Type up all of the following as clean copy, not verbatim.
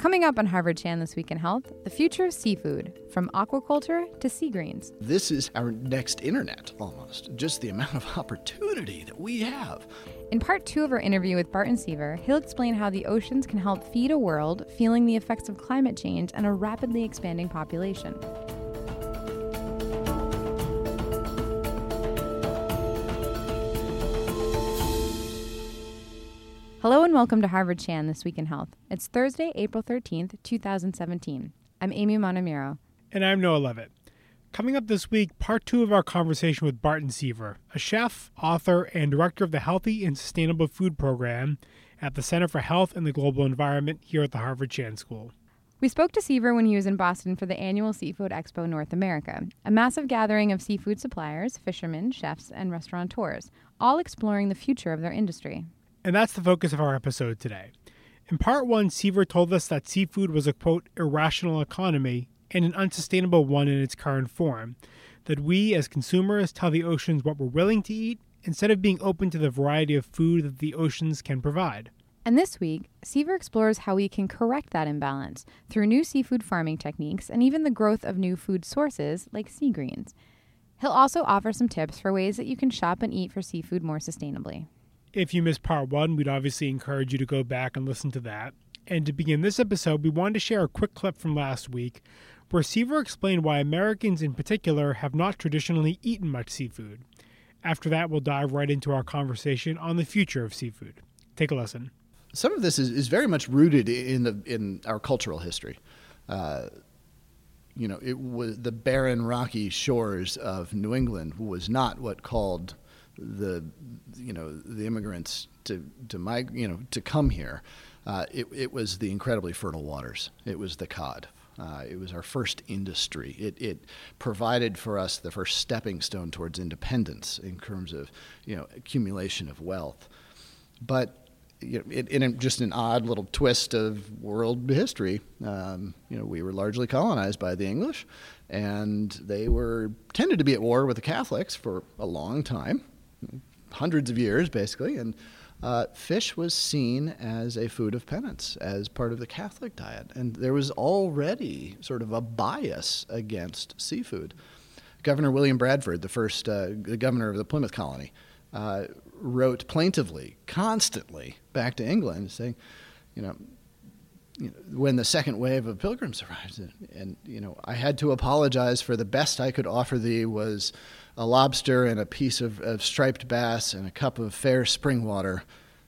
Coming up on Harvard Chan This Week in Health, the future of seafood, from aquaculture to sea greens. This is our next internet, almost. Just the amount of opportunity that we have. In part 2 of our interview with Barton Seaver, he'll explain how the oceans can help feed a world feeling the effects of climate change and a rapidly expanding population. Hello and welcome to Harvard Chan This Week in Health. It's Thursday, April 13th, 2017. I'm Amy Montemuro. And I'm Noah Levitt. Coming up this week, part 2 of our conversation with Barton Seaver, a chef, author, and director of the Healthy and Sustainable Food Program at the Center for Health and the Global Environment here at the Harvard Chan School. We spoke to Seaver when he was in Boston for the annual Seafood Expo North America, a massive gathering of seafood suppliers, fishermen, chefs, and restaurateurs, all exploring the future of their industry. And that's the focus of our episode today. In part 1, Seaver told us that seafood was a, quote, irrational economy and an unsustainable one in its current form, that we as consumers tell the oceans what we're willing to eat instead of being open to the variety of food that the oceans can provide. And this week, Seaver explores how we can correct that imbalance through new seafood farming techniques and even the growth of new food sources like sea greens. He'll also offer some tips for ways that you can shop and eat for seafood more sustainably. If you missed part 1, we'd obviously encourage you to go back and listen to that. And to begin this episode, we wanted to share a quick clip from last week where Seaver explained why Americans in particular have not traditionally eaten much seafood. After that, we'll dive right into our conversation on the future of seafood. Take a listen. Some of this is very much rooted in our cultural history. It was the barren, rocky shores of New England was not what called the immigrants to come here. It was the incredibly fertile waters. It was the cod. It was our first industry. It provided for us the first stepping stone towards independence in terms of accumulation of wealth. But in just an odd little twist of world history, we were largely colonized by the English, and they tended to be at war with the Catholics for a long time. Hundreds of years, basically, and fish was seen as a food of penance, as part of the Catholic diet, and there was already sort of a bias against seafood. Governor William Bradford, the governor of the Plymouth colony, wrote plaintively, constantly, back to England, saying, when the second wave of pilgrims arrived, and I had to apologize for the best I could offer thee was a lobster and a piece of striped bass and a cup of fair spring water.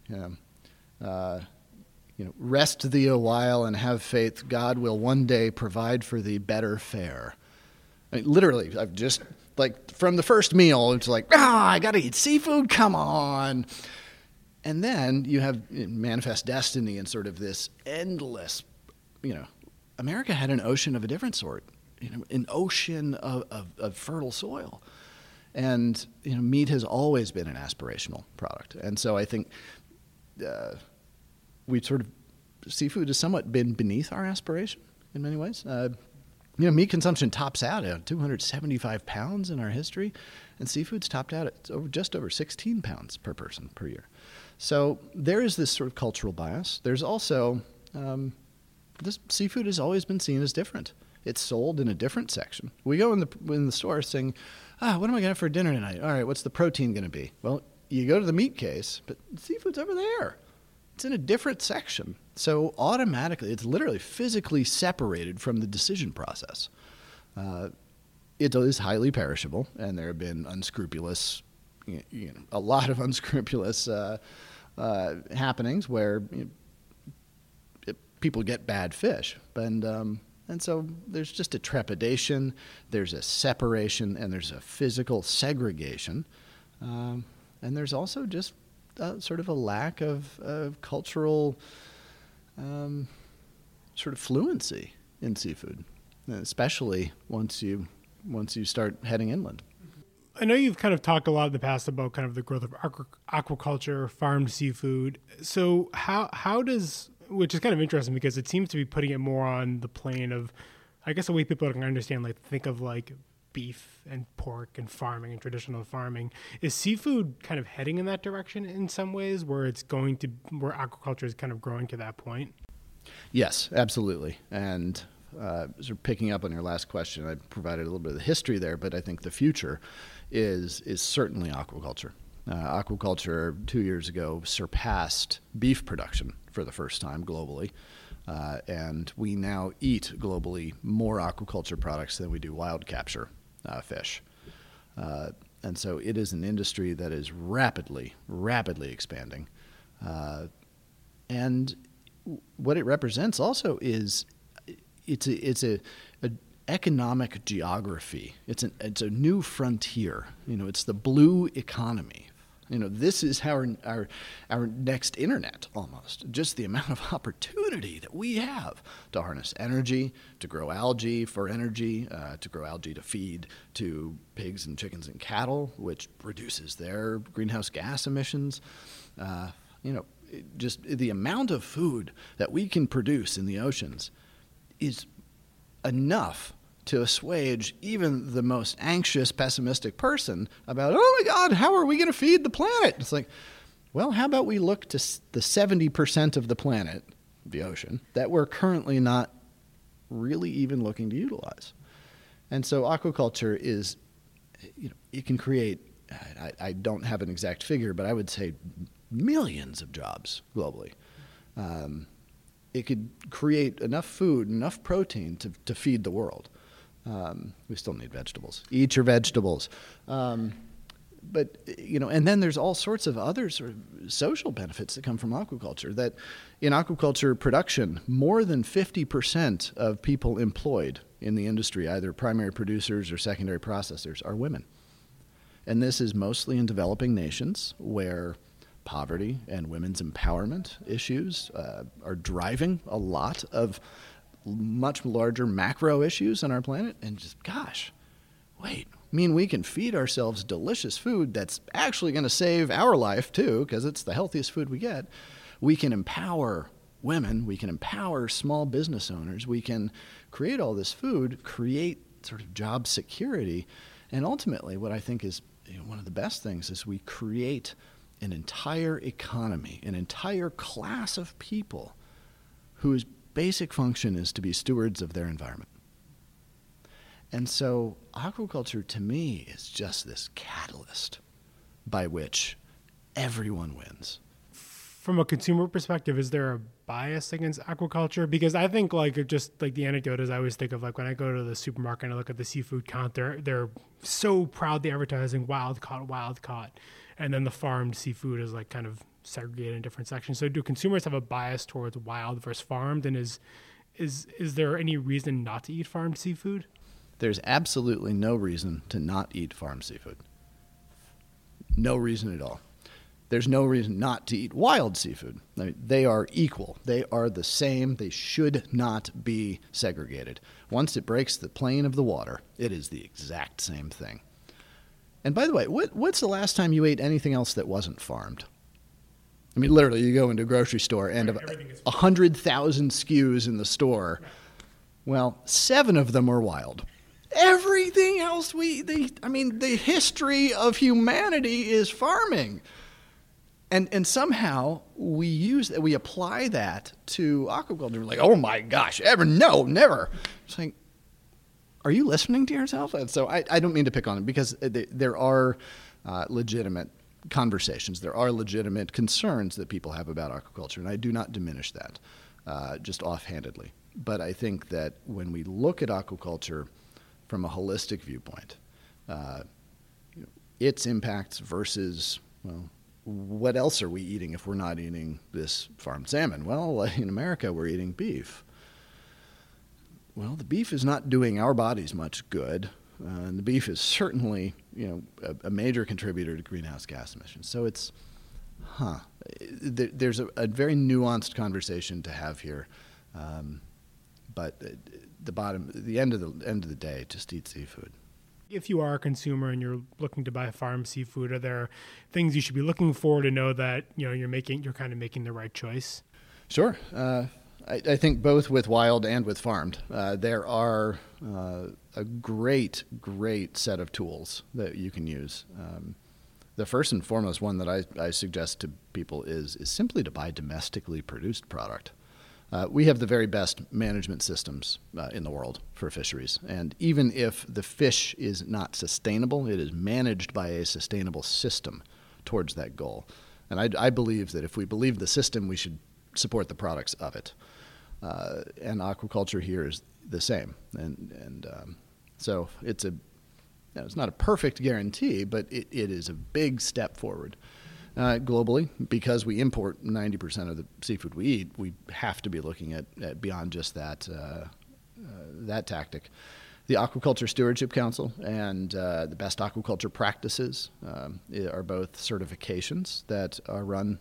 Rest thee a while and have faith. God will one day provide for thee better fare. I mean, literally, I've just, from the first meal, it's I got to eat seafood, come on. And then you have Manifest Destiny and sort of this endless, America had an ocean of a different sort, an ocean of fertile soil. And, meat has always been an aspirational product. And so I think seafood has somewhat been beneath our aspiration in many ways. Meat consumption tops out at 275 pounds in our history, and seafood's topped out at just over 16 pounds per person per year. So there is this sort of cultural bias. There's also, this seafood has always been seen as different. It's sold in a different section. We go in the store saying, what am I going to have for dinner tonight? All right, what's the protein going to be? Well, you go to the meat case, but seafood's over there. It's in a different section. So automatically, it's literally physically separated from the decision process. It is highly perishable, and there have been unscrupulous, a lot of unscrupulous happenings where people get bad fish. And so there's just a trepidation, there's a separation, and there's a physical segregation. And there's also just sort of a lack of cultural sort of fluency in seafood, especially once you start heading inland. I know you've kind of talked a lot in the past about kind of the growth of aquaculture, farmed seafood. So how does, which is kind of interesting because it seems to be putting it more on the plane of, I guess, the way people can understand, think of beef and pork and farming and traditional farming. Is seafood kind of heading in that direction in some ways where aquaculture is kind of growing to that point? Yes, absolutely. And sort of picking up on your last question, I provided a little bit of the history there, but I think the future is certainly aquaculture. Aquaculture 2 years ago surpassed beef production for the first time globally, and we now eat globally more aquaculture products than we do wild capture fish. And so it is an industry that is rapidly expanding. And what it represents also is it's a economic geography. It's a new frontier. It's the blue economy. This is our next internet almost. Just the amount of opportunity that we have to harness energy, to grow algae for energy, to grow algae to feed to pigs and chickens and cattle, which reduces their greenhouse gas emissions. Just the amount of food that we can produce in the oceans is enough to assuage even the most anxious, pessimistic person about, oh my God, how are we going to feed the planet? It's like, well, how about we look to the 70% of the planet, the ocean, that we're currently not really even looking to utilize. And so aquaculture is, it can create, I don't have an exact figure, but I would say millions of jobs globally. It could create enough food, enough protein to feed the world. We still need vegetables. Eat your vegetables. But, and then there's all sorts of other sort of social benefits that come from aquaculture. That in aquaculture production, more than 50% of people employed in the industry, either primary producers or secondary processors, are women. And this is mostly in developing nations where poverty and women's empowerment issues are driving a lot of much larger macro issues on our planet. And just, gosh, wait, we can feed ourselves delicious food that's actually going to save our life too, because it's the healthiest food we get. We can empower women. We can empower small business owners. We can create all this food, create sort of job security. And ultimately, what I think is one of the best things is we create an entire economy, an entire class of people whose basic function is to be stewards of their environment. And so aquaculture to me is just this catalyst by which everyone wins. From a consumer perspective, is there a bias against aquaculture? Because I think just the anecdote is I always think of when I go to the supermarket and I look at the seafood counter, they're so proudly advertising wild caught. And then the farmed seafood is kind of segregated in different sections. So do consumers have a bias towards wild versus farmed? And is there any reason not to eat farmed seafood? There's absolutely no reason to not eat farmed seafood. No reason at all. There's no reason not to eat wild seafood. They are equal. They are the same. They should not be segregated. Once it breaks the plane of the water, it is the exact same thing. And by the way, what's the last time you ate anything else that wasn't farmed? Literally, you go into a grocery store and of 100,000 SKUs in the store, well, 7 of them are wild. Everything else the history of humanity is farming. And somehow we apply that to aquaculture. We're like, oh my gosh, never. It's like, are you listening to yourself? And so I don't mean to pick on it because there are legitimate conversations. There are legitimate concerns that people have about aquaculture, and I do not diminish that just offhandedly. But I think that when we look at aquaculture from a holistic viewpoint, its impacts versus, what else are we eating if we're not eating this farmed salmon? Well, in America, we're eating beef. Well, the beef is not doing our bodies much good. And the beef is certainly, a major contributor to greenhouse gas emissions. So it's, there's a very nuanced conversation to have here. But the end of the day, just eat seafood. If you are a consumer and you're looking to buy farm seafood, are there things you should be looking for to know that you're kind of making the right choice? Sure. I think both with wild and with farmed, there are a great set of tools that you can use. The first and foremost one that I suggest to people is simply to buy domestically produced product. We have the very best management systems in the world for fisheries. And even if the fish is not sustainable, it is managed by a sustainable system towards that goal. And I believe that if we believe the system, we should support the products of it. And aquaculture here is the same. So it's not a perfect guarantee, but it is a big step forward. Globally, because we import 90% of the seafood we eat, we have to be looking at beyond just that tactic. The Aquaculture Stewardship Council and the Best Aquaculture Practices are both certifications that are run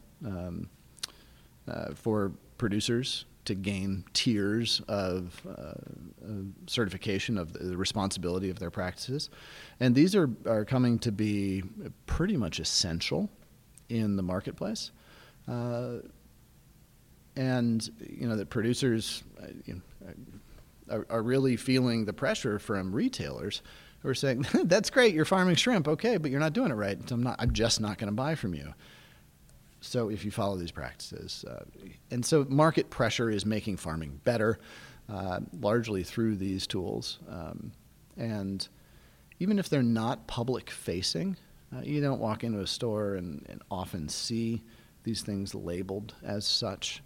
for producers to gain tiers of certification of the responsibility of their practices. And these are coming to be pretty much essential in the marketplace. And, that producers are really feeling the pressure from retailers who are saying, that's great, you're farming shrimp, okay, but you're not doing it right. So I'm just not going to buy from you. So if you follow these practices. And so market pressure is making farming better, largely through these tools. And even if they're not public facing, you don't walk into a store and often see these things labeled as such.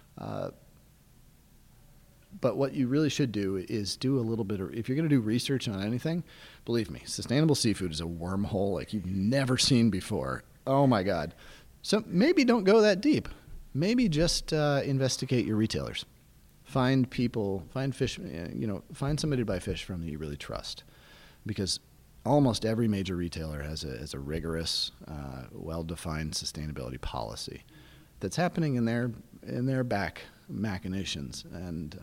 But what you really should do is do a little bit of, if you're going to do research on anything, believe me, sustainable seafood is a wormhole like you've never seen before. Oh my God. So maybe don't go that deep. Maybe just investigate your retailers. Find fish, find somebody to buy fish from that you really trust. Because almost every major retailer has a rigorous, well-defined sustainability policy that's happening in their back machinations. And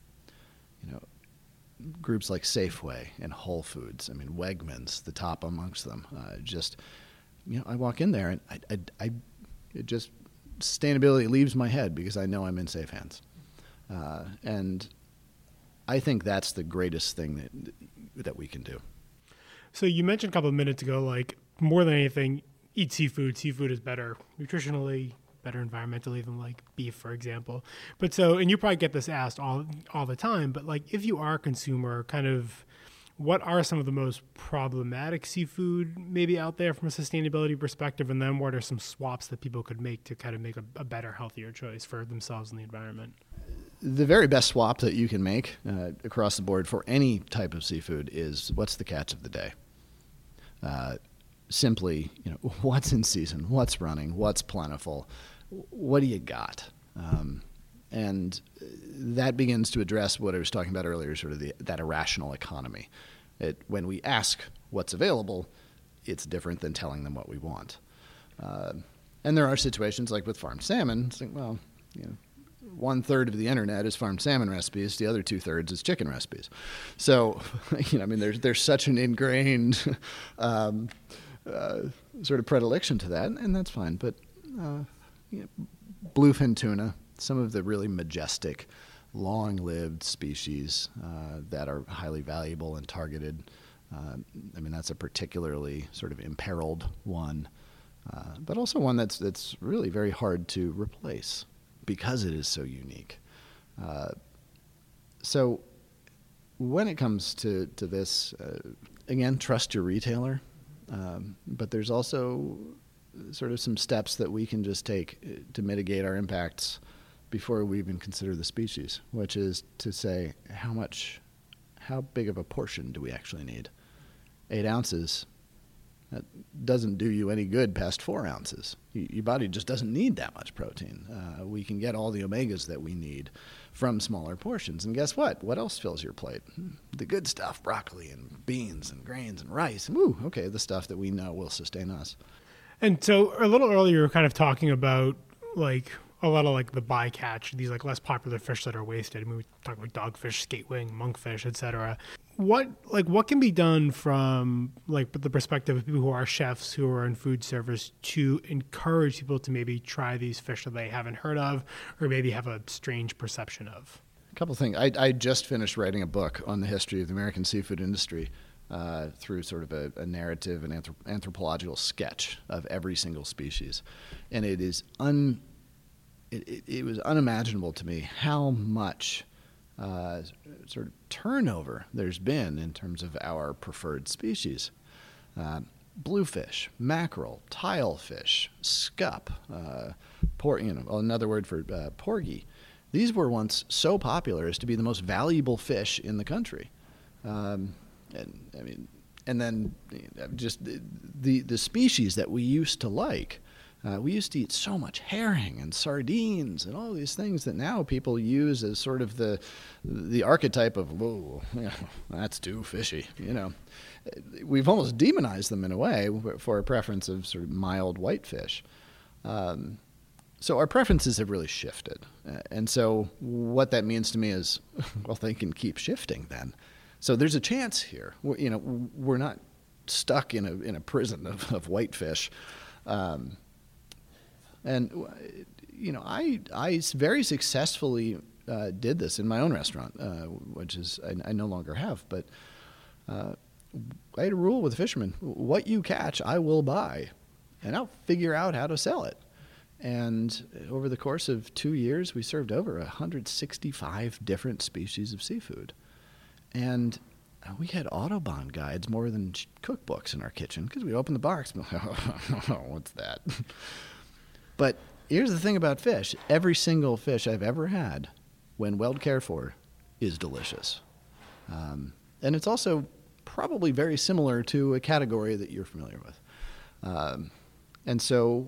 groups like Safeway and Whole Foods, Wegmans, the top amongst them. I walk in there and it just sustainability leaves my head because I know I'm in safe hands. And I think that's the greatest thing that we can do. So you mentioned a couple of minutes ago, like more than anything, eat seafood. Seafood is better nutritionally, better environmentally than like beef, for example. And you probably get this asked all the time, but like if you are a consumer, kind of what are some of the most problematic seafood maybe out there from a sustainability perspective? And then what are some swaps that people could make to kind of make a better, healthier choice for themselves and the environment? The very best swap that you can make across the board for any type of seafood is what's the catch of the day. Simply, what's in season, what's running, what's plentiful, what do you got? And that begins to address what I was talking about earlier, sort of that irrational economy. When we ask what's available, it's different than telling them what we want. And there are situations like with farmed salmon, it's like, 1/3 of the internet is farmed salmon recipes, the other 2/3 is chicken recipes. So, there's such an ingrained sort of predilection to that, and that's fine. But bluefin tuna, some of the really majestic, long-lived species that are highly valuable and targeted. That's a particularly sort of imperiled one, but also one that's really very hard to replace because it is so unique. So when it comes to this, again, trust your retailer, but there's also sort of some steps that we can just take to mitigate our impacts before we even consider the species, which is to say how big of a portion do we actually need? 8 ounces, that doesn't do you any good past 4 ounces. Your body just doesn't need that much protein. We can get all the omegas that we need from smaller portions. And guess what? What else fills your plate? The good stuff, broccoli and beans and grains and rice. Woo, okay, the stuff that we know will sustain us. And so a little earlier, you were kind of talking about like a lot of like the bycatch, these like less popular fish that are wasted. We talk about dogfish, skatewing, monkfish, etc. What can be done from like the perspective of people who are chefs, who are in food service, to encourage people to maybe try these fish that they haven't heard of or maybe have a strange perception of? A couple of things. I just finished writing a book on the history of the American seafood industry through sort of a narrative and anthropological sketch of every single species. And it is it was unimaginable to me how much sort of turnover there's been in terms of our preferred species. Bluefish, mackerel, tilefish, scup, another word for porgy. These were once so popular as to be the most valuable fish in the country. And then just the species that we used to like. We used to eat so much herring and sardines and all these things that now people use as sort of the archetype of, whoa, that's too fishy, We've almost demonized them in a way for a preference of sort of mild whitefish. So our preferences have really shifted. And so what that means to me is, well, they can keep shifting then. So there's a chance here. We're not stuck in a prison of whitefish. I very successfully did this in my own restaurant, which is I no longer have. But I had a rule with the fishermen: what you catch, I will buy, and I'll figure out how to sell it. And over the course of 2 years, we served over 165 different species of seafood, and we had Autobahn guides more than cookbooks in our kitchen because we'd open the box. What's that? But here's the thing about fish. Every single fish I've ever had, when well cared for, is delicious. And it's also probably very similar to a category that you're familiar with. And so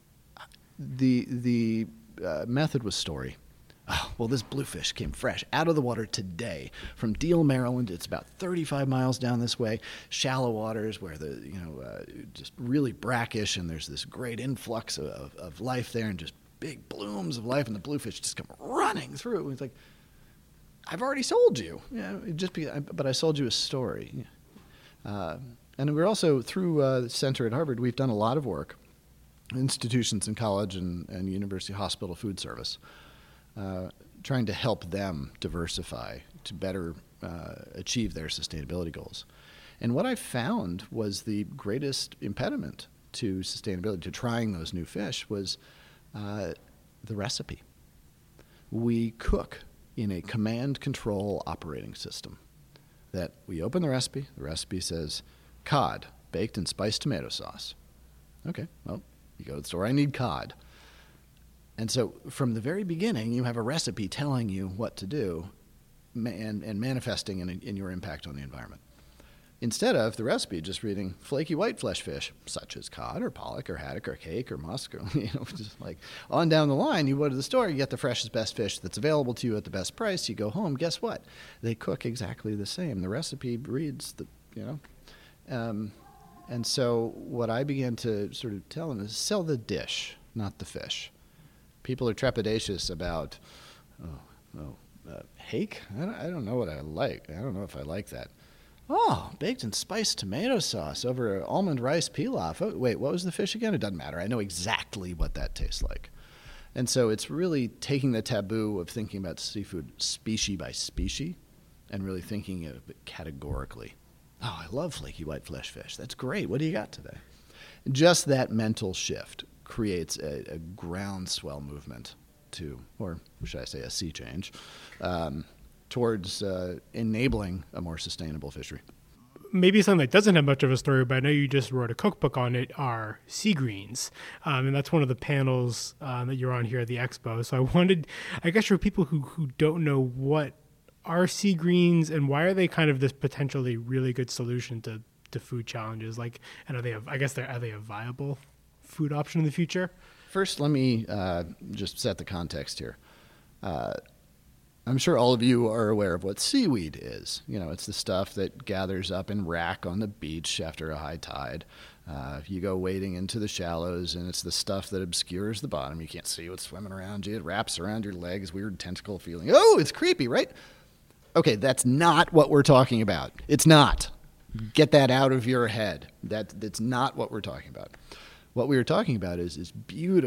the method was story. Oh, well, this bluefish came fresh out of the water today from Deal, Maryland. It's about 35 miles down this way, shallow waters where just really brackish, and there's this great influx of life there and just big blooms of life, and the bluefish just come running through. It's like, I've already sold you, but I sold you a story. And we're also, through the center at Harvard, we've done a lot of work, institutions in college and university hospital food service, trying to help them diversify to better achieve their sustainability goals. And what I found was the greatest impediment to sustainability, to trying those new fish, was the recipe. We cook in a command control operating system that we open the recipe says cod, baked in spiced tomato sauce. Okay, well, you go to the store, I need cod. And so from the very beginning, you have a recipe telling you what to do and manifesting in your impact on the environment. Instead of the recipe just reading flaky white flesh fish, such as cod or pollock or haddock or cake or musk, or, just like on down the line, you go to the store, you get the freshest, best fish that's available to you at the best price, you go home, guess what? They cook exactly the same. The recipe reads and so what I began to sort of tell them is sell the dish, not the fish. People are trepidatious about, hake? I don't know what I like. I don't know if I like that. Oh, baked in spiced tomato sauce over almond rice pilaf. Oh, wait, what was the fish again? It doesn't matter. I know exactly what that tastes like. And so it's really taking the taboo of thinking about seafood species by species and really thinking of it categorically. Oh, I love flaky white flesh fish. That's great. What do you got today? Just that mental shift creates a groundswell movement or should I say a sea change, towards enabling a more sustainable fishery. Maybe something that doesn't have much of a story, but I know you just wrote a cookbook on it, are sea greens. And that's one of the panels that you're on here at the expo. So I guess for people who don't know, what are sea greens and why are they kind of this potentially really good solution to food challenges? Like, and are they a viable food option in the future? First, let me just set the context here. I'm sure all of you are aware of what seaweed is. It's the stuff that gathers up in wrack on the beach after a high tide. You go wading into the shallows, and it's the stuff that obscures the bottom. You can't see what's swimming around you. It wraps around your legs, weird tentacle feeling. Oh, it's creepy, right? Okay, that's not what we're talking about. It's not. Get that out of your head. That's not what we're talking about. What we were talking about is beautiful,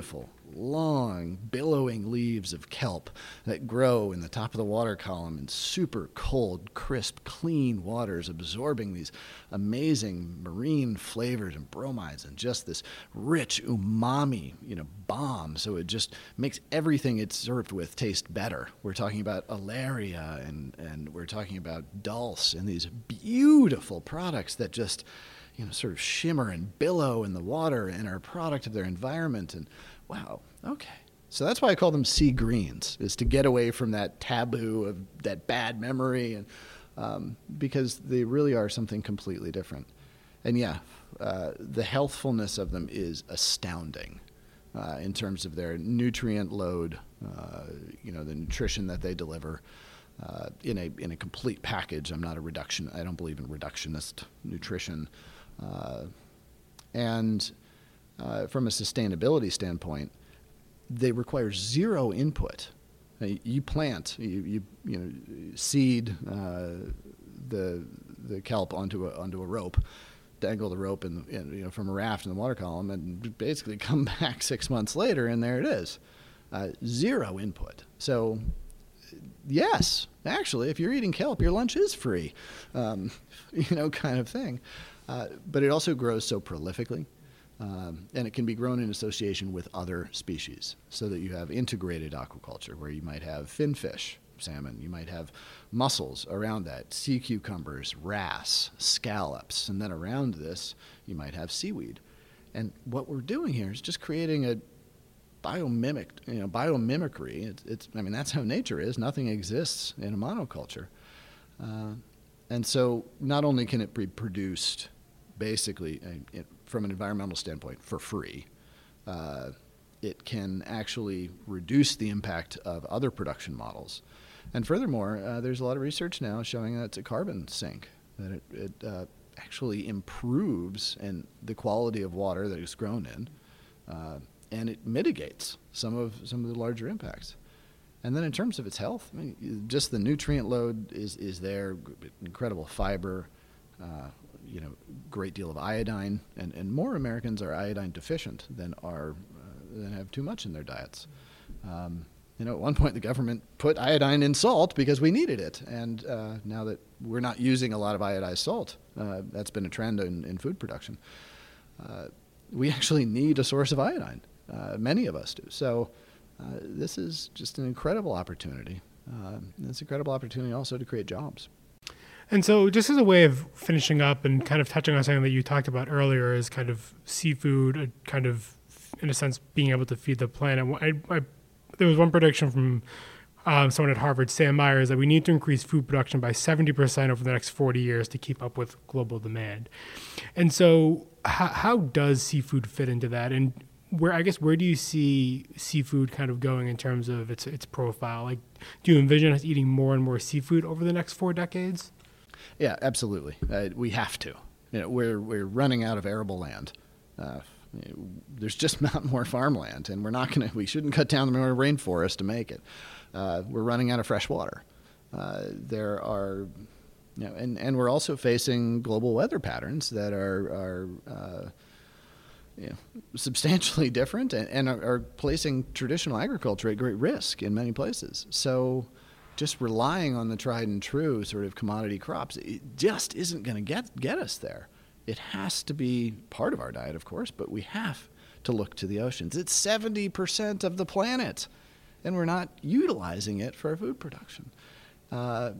long, billowing leaves of kelp that grow in the top of the water column in super cold, crisp, clean waters, absorbing these amazing marine flavors and bromides and just this rich umami, bomb. So it just makes everything it's served with taste better. We're talking about alaria and we're talking about dulse and these beautiful products that just sort of shimmer and billow in the water and are a product of their environment. And wow, okay. So that's why I call them sea greens, is to get away from that taboo of that bad memory, and because they really are something completely different. And the healthfulness of them is astounding in terms of their nutrient load, the nutrition that they deliver. In a complete package. I don't believe in reductionist nutrition. And from a sustainability standpoint, they require zero input. You plant, you seed the kelp onto a rope, dangle the rope from a raft in the water column, and basically come back 6 months later, and there it is. Zero input. So, yes, actually, if you're eating kelp, your lunch is free, kind of thing. But it also grows so prolifically, and it can be grown in association with other species, so that you have integrated aquaculture, where you might have finfish, salmon, you might have mussels around that, sea cucumbers, wrasse, scallops, and then around this, you might have seaweed. And what we're doing here is just creating a biomimicry. That's how nature is. Nothing exists in a monoculture. And so not only can it be produced basically from an environmental standpoint for free, it can actually reduce the impact of other production models. And furthermore, there's a lot of research now showing that it's a carbon sink, that it actually improves the quality of water that it's grown in, and it mitigates some of the larger impacts. And then in terms of its health, just the nutrient load is there, incredible fiber, great deal of iodine, and more Americans are iodine deficient than have too much in their diets. At one point the government put iodine in salt because we needed it, and now that we're not using a lot of iodized salt, that's been a trend in food production. We actually need a source of iodine. Many of us do. So this is just an incredible opportunity. It's an incredible opportunity also to create jobs. And so just as a way of finishing up and kind of touching on something that you talked about earlier is kind of seafood, kind of, in a sense, being able to feed the planet. There was one prediction from someone at Harvard, Sam Myers, that we need to increase food production by 70% over the next 40 years to keep up with global demand. And so how does seafood fit into that? And where do you see seafood kind of going in terms of its profile? Like, do you envision us eating more and more seafood over the next 4 decades? Yeah, absolutely. We have to. We're running out of arable land. There's just not more farmland, and we shouldn't cut down the rainforest to make it. We're running out of fresh water. There are, and we're also facing global weather patterns that are substantially different and are placing traditional agriculture at great risk in many places. So just relying on the tried and true sort of commodity crops, it just isn't going to get us there. It has to be part of our diet, of course, but we have to look to the oceans. It's 70% of the planet, and we're not utilizing it for our food production. Not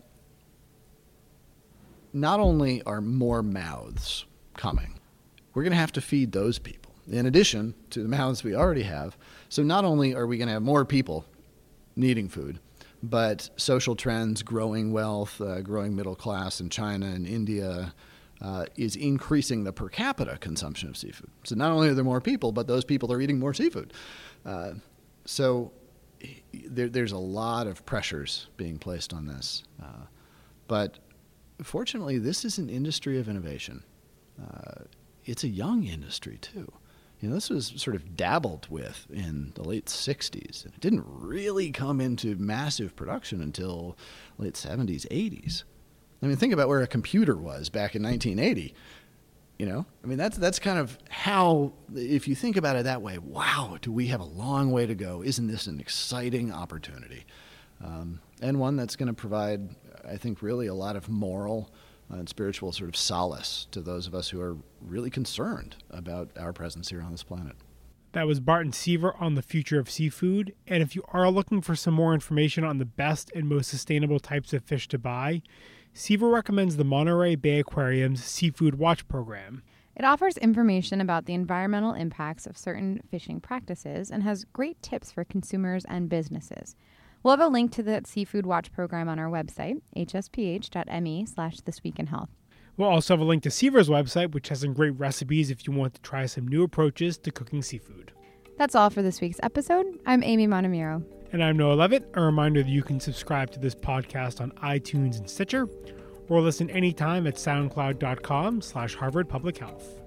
only are more mouths coming, we're going to have to feed those people, in addition to the mouths we already have. So not only are we going to have more people needing food, but social trends, growing wealth, growing middle class in China and India is increasing the per capita consumption of seafood. So not only are there more people, but those people are eating more seafood. So there's a lot of pressures being placed on this. But fortunately, this is an industry of innovation. It's a young industry, too. This was sort of dabbled with in the late 60s. It didn't really come into massive production until late 70s, 80s. Think about where a computer was back in 1980. You know, I mean, that's kind of how, if you think about it that way, wow, do we have a long way to go? Isn't this an exciting opportunity? And one that's going to provide, I think, really a lot of moral and spiritual sort of solace to those of us who are really concerned about our presence here on this planet. That was Barton Seaver on the future of seafood. And if you are looking for some more information on the best and most sustainable types of fish to buy, Seaver recommends the Monterey Bay Aquarium's Seafood Watch program. It offers information about the environmental impacts of certain fishing practices and has great tips for consumers and businesses. We'll have a link to the Seafood Watch program on our website, hsph.me/thisweekinhealth. We'll also have a link to Seaver's website, which has some great recipes if you want to try some new approaches to cooking seafood. That's all for this week's episode. I'm Amy Montemuro. And I'm Noah Levitt. A reminder that you can subscribe to this podcast on iTunes and Stitcher, or listen anytime at soundcloud.com/Harvard Public Health.